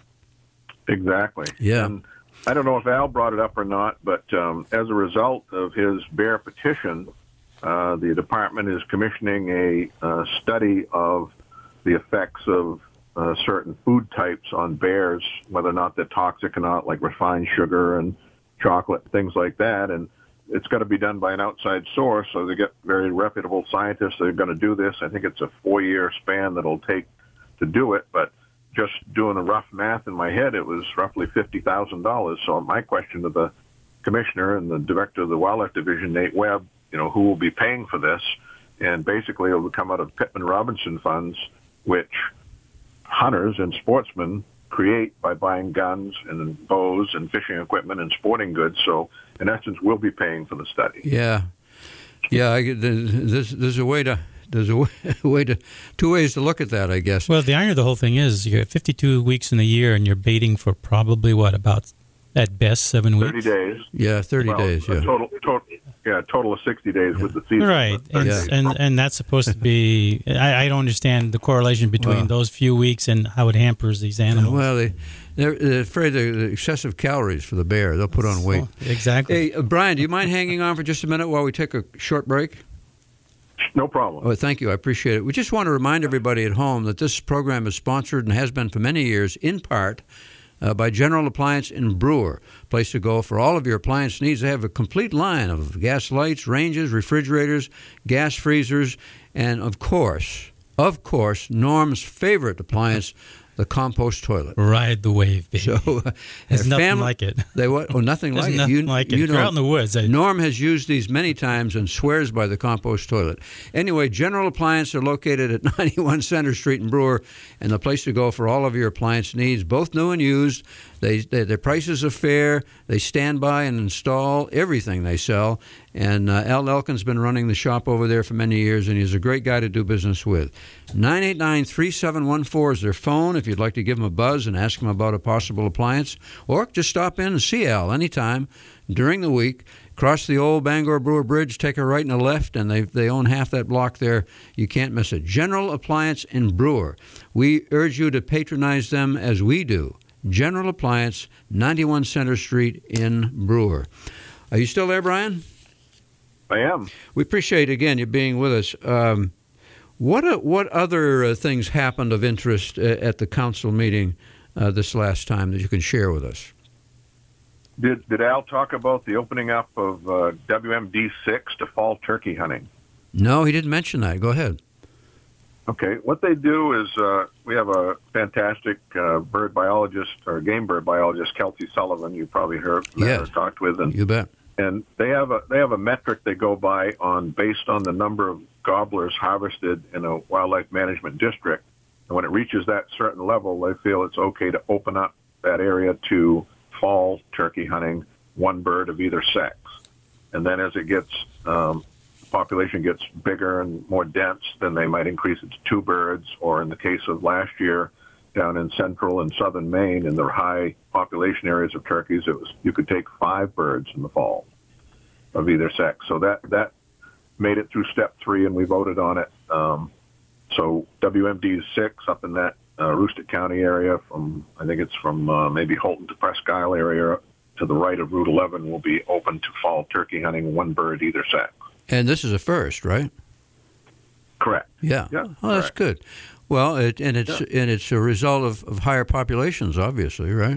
Exactly.
Yeah.
And I don't know if Al brought it up or not, but um, as a result of his bear petition, uh, the department is commissioning a uh, study of the effects of uh, certain food types on bears, whether or not they're toxic or not, like refined sugar and chocolate, things like that. And it's got to be done by an outside source, so they get very reputable scientists that are going to do this. I think it's a four-year span that it'll take to do it, but just doing a rough math in my head, it was roughly fifty thousand dollars. So my question to the commissioner and the director of the Wildlife Division, Nate Webb, you know, who will be paying for this? And basically it will come out of Pittman Robinson funds, which hunters and sportsmen create by buying guns and bows and fishing equipment and sporting goods. So in essence, we'll be paying for the study.
Yeah. Yeah, I, there's, there's a way to... There's a way, a way to two ways to look at that, I guess.
Well, the irony of the whole thing is you got fifty-two weeks in the year, and you're baiting for probably what about at best seven weeks.
Thirty days.
Yeah, thirty
well,
days. Yeah.
Total, total, yeah, total of sixty days yeah. with the season.
Right, and,
yeah.
and and that's supposed to be. I, I don't understand the correlation between well, those few weeks and how it hampers these animals.
Well, they they're, they're afraid of the excessive calories for the bear. They'll put on weight.
So, exactly.
Hey, uh, Brian, do you mind hanging on for just a minute while we take a short break?
No problem.
Oh, thank you. I appreciate it. We just want to remind everybody at home that this program is sponsored and has been for many years, in part, uh, by General Appliance in Brewer. Place to go for all of your appliance needs. They have a complete line of gas lights, ranges, refrigerators, gas freezers, and, of course, of course, Norm's favorite appliance, the compost toilet.
Ride the wave, baby.
So, uh,
There's nothing
family,
like it.
They what? Oh, nothing
There's
like
nothing
it. You,
like it.
You
If
know,
you're out in the woods. I,
Norm has used these many times and swears by the compost toilet. Anyway, General Appliance are located at ninety-one Center Street in Brewer, and the place to go for all of your appliance needs, both new and used. They, they their prices are fair. They stand by and install everything they sell. And uh, Al Elkin's been running the shop over there for many years, and he's a great guy to do business with. nine eight nine, three seven one four is their phone if you'd like to give him a buzz and ask him about a possible appliance. Or just stop in and see Al anytime during the week. Cross the old Bangor Brewer Bridge, take a right and a left, and they they own half that block there. You can't miss it. General Appliance in Brewer. We urge you to patronize them as we do General Appliance, ninety-one Center Street in Brewer. Are you still there, Brian?
I am.
We appreciate, again, you being with us. Um, what uh, what other uh, things happened of interest uh, at the council meeting uh, this last time that you can share with us?
Did did Al talk about the opening up of uh, W M D six to fall turkey hunting?
No, he didn't mention that. Go ahead.
Okay, what they do is uh, we have a fantastic uh, bird biologist or game bird biologist, Kelsey Sullivan. You probably heard
yes.
or talked with, and
you bet.
And they have a they have a metric they go by on based on the number of gobblers harvested in a wildlife management district. And when it reaches that certain level, they feel it's okay to open up that area to fall turkey hunting, one bird of either sex. And then as it gets um, population gets bigger and more dense, then they might increase it to two birds, or in the case of last year, down in central and southern Maine, in the high population areas of turkeys, it was you could take five birds in the fall of either sex. So that that made it through step three, and we voted on it. Um, so W M D six up in that uh, Aroostook County area, from I think it's from uh, maybe Holton to Presque Isle area to the right of Route eleven, will be open to fall turkey hunting, one bird either sex.
And this is a first, right?
Correct.
Yeah.
Yeah.
Oh, that's
correct.
good. Well, it, and it's
Yeah.
and it's a result of, of higher populations, obviously, right?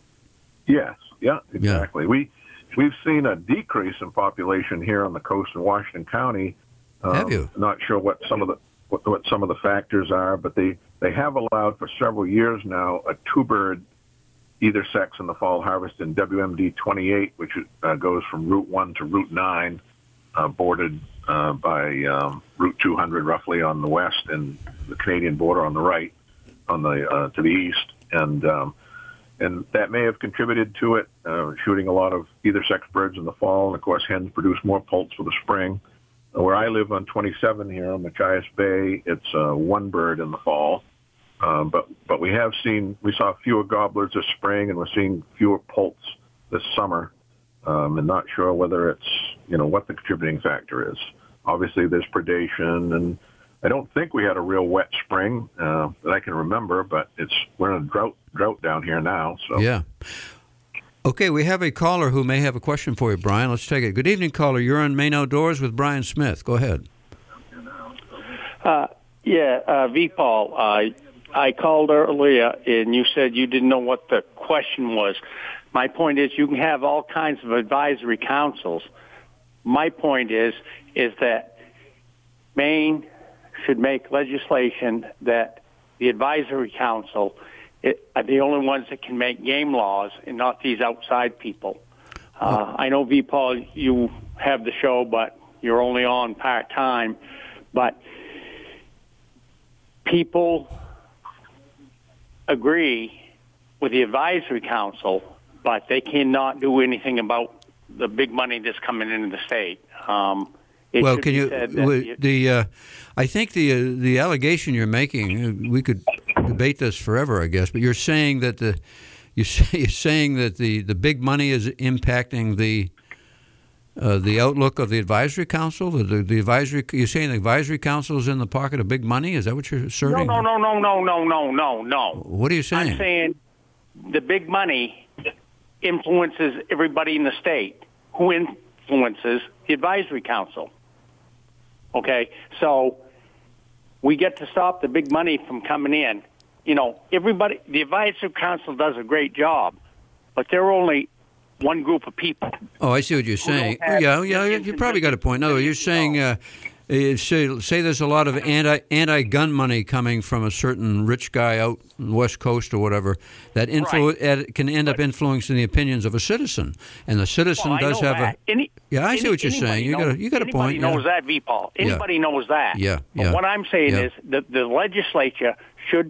Yes. Yeah. Exactly. Yeah. We we've seen a decrease in population here on the coast in Washington County. Um,
Have you?
Not sure what some of the what, what some of the factors are, but they they have allowed for several years now a two bird either sex in the fall harvest in W M D twenty-eight, which uh, goes from Route one to Route nine, uh, bordered uh, by um, Route two hundred roughly on the west and the Canadian border on the right, on the uh, to the east, and um, and that may have contributed to it, uh, shooting a lot of either sex birds in the fall, and of course hens produce more poults for the spring. Where I live on twenty-seven here on Machias Bay, it's uh, one bird in the fall. Um, but but we have seen, we saw fewer gobblers this spring, and we're seeing fewer poults this summer. Um, and not sure whether it's, you know, what the contributing factor is. Obviously, there's predation, and I don't think we had a real wet spring uh, that I can remember, but it's we're in a drought drought down here now. So
yeah. Okay, we have a caller who may have a question for you, Brian. Let's take it. Good evening, caller. You're on Maine Outdoors with Brian Smith. Go ahead.
Uh, yeah, uh, V. Paul, uh, I called earlier, and you said you didn't know what the question was. My point is you can have all kinds of advisory councils. My point is is that Maine should make legislation that the advisory council it, are the only ones that can make game laws and not these outside people. Uh, I know, V. Paul, you have the show, but you're only on part-time. But people agree with the advisory council, but they cannot do anything about the big money that's coming into the state. Um, it
well,
should
can
be
you
said that
the, the uh, I think the uh, the allegation you're making, we could debate this forever, I guess, but you're saying that the you say, you're saying that the, the big money is impacting the uh, the outlook of the advisory council. The, the, the advisory you're saying the advisory council is in the pocket of big money. Is that what you're asserting?
No, no, no, no, no, no, no, no.
What are you saying?
I'm saying the big money influences everybody in the state. Who influences the advisory council? Okay, so we get to stop the big money from coming in. You know, everybody, the advisory council does a great job, but they're only one group of people.
Oh, I see what you're saying. Yeah, yeah, you probably got a point. No, you're saying uh, uh, say, say there's a lot of anti anti gun money coming from a certain rich guy out on the West Coast or whatever that influ- right. can end up influencing the opinions of a citizen, and the citizen
well,
does have
that.
a.
Any,
yeah, I see
any,
what you're saying. You got a, you got a point.
Anybody knows
yeah.
that, V. Paul. Anybody
yeah.
knows that.
Yeah,
but
yeah.
what I'm saying
yeah.
is that the legislature should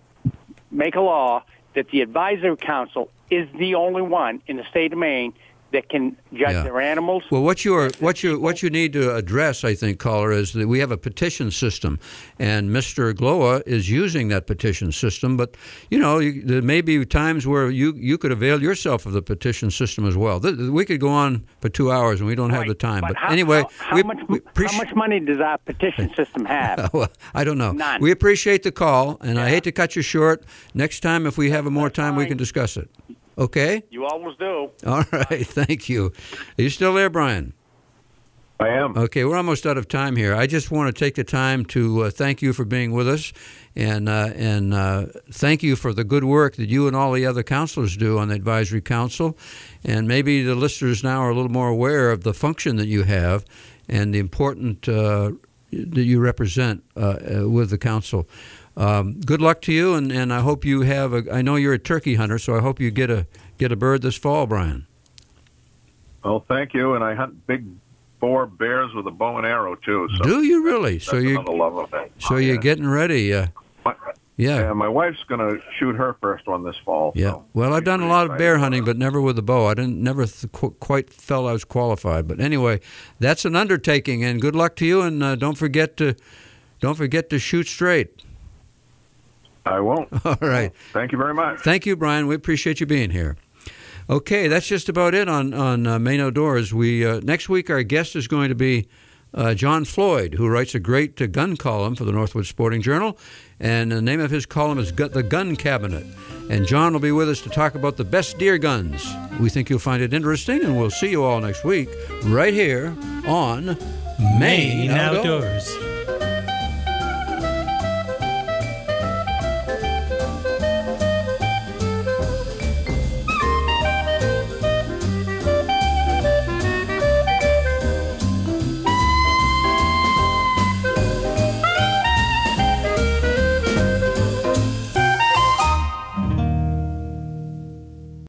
make a law that the advisory council is the only one in the state of Maine that can judge
Yeah.
their animals.
Well, what you are, what you what you need to address, I think, caller, is that we have a petition system, and Mister Glowa is using that petition system. But you know, you, there may be times where you, you could avail yourself of the petition system as well. Th- We could go on for two hours, and we don't have the time. But,
how,
anyway,
how, how
we,
much
we appreci-
how much money does our petition system have?
well, I don't know.
None.
We appreciate the call, and I hate to cut you short. Next time, if we have more time, we can discuss it. Okay?
You always do.
All right. Thank you. Are you still there, Brian?
I am.
Okay, we're almost out of time here. I just want to take the time to uh, thank you for being with us, and uh, and uh, thank you for the good work that you and all the other counselors do on the advisory council. And maybe the listeners now are a little more aware of the function that you have and the important uh, that you represent uh, uh, with the council. Um, good luck to you, and, and I hope you have a. I know you're a turkey hunter, so I hope you get a get a bird this fall, Brian.
Well, thank you, and I hunt big boar bears with a bow and arrow too. So
Do you really?
That's
So you
another love of it.
so you're getting ready. Uh, yeah.
Yeah, my wife's going to shoot her first one this fall.
Yeah.
So.
Well, I've done a lot of bear hunting, but never with a bow. I didn't never th- qu- quite felt I was qualified. But anyway, that's an undertaking, and good luck to you. And uh, don't forget to don't forget to shoot straight.
I won't.
All right.
Thank you very much.
Thank you, Brian. We appreciate you being here. Okay, that's just about it on on uh, Maine Outdoors. We uh, next week our guest is going to be uh, John Floyd, who writes a great uh, gun column for the Northwood Sporting Journal, and the name of his column is Gu- The Gun Cabinet. And John will be with us to talk about the best deer guns. We think you'll find it interesting, and we'll see you all next week right here on Maine
Maine
Outdoors.
Outdoors.